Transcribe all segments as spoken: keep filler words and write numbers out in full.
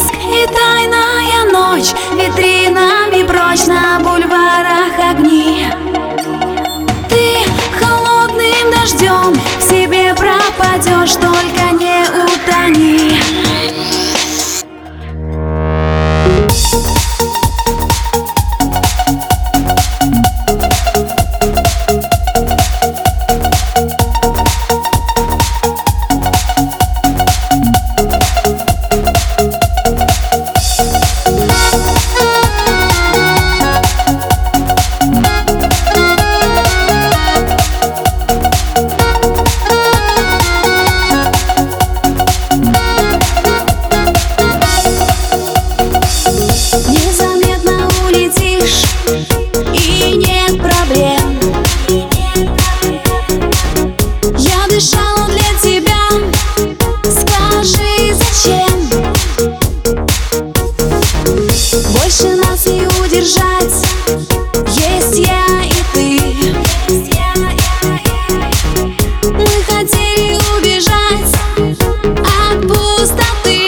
Блеск и тайная ночь, витринами прочь, на бульварах огни. Ты холодным дождем в себе пропадешь, только не утони. Незаметно улетишь, и нет проблем. Я дышала для тебя, скажи, зачем? Больше нас не удержать, есть я и ты. Мы хотели убежать от пустоты.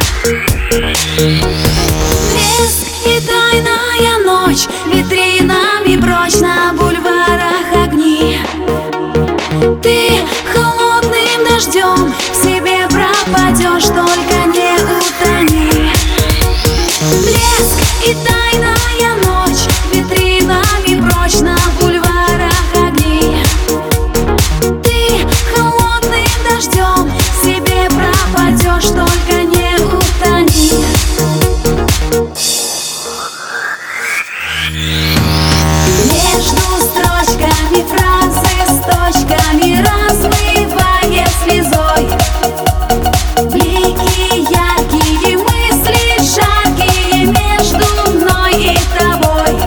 Блеск и тайная ночь, витринами прочь, на бульварах огни. Ты холодным дождем в себе пропадешь, только не утони. Блеск и тайная ночь, витринами прочь, на бульварах огни. Ты холодным дождем в себе пропадешь, только не утони. Между строчками фразы с точками размывая слезой. Блики яркие, мысли жаркие между мной и тобой.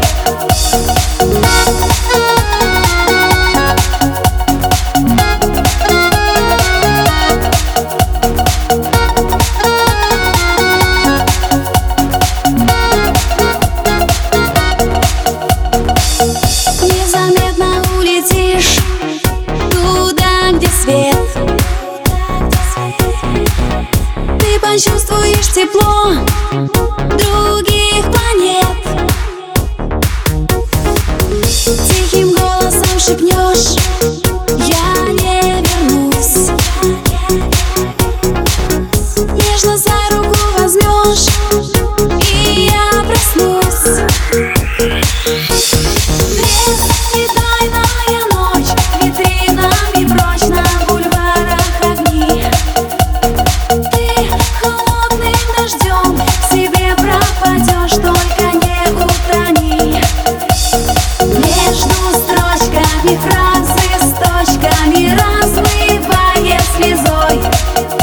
Незаметно улетишь туда, где свет. Ты почувствуешь тепло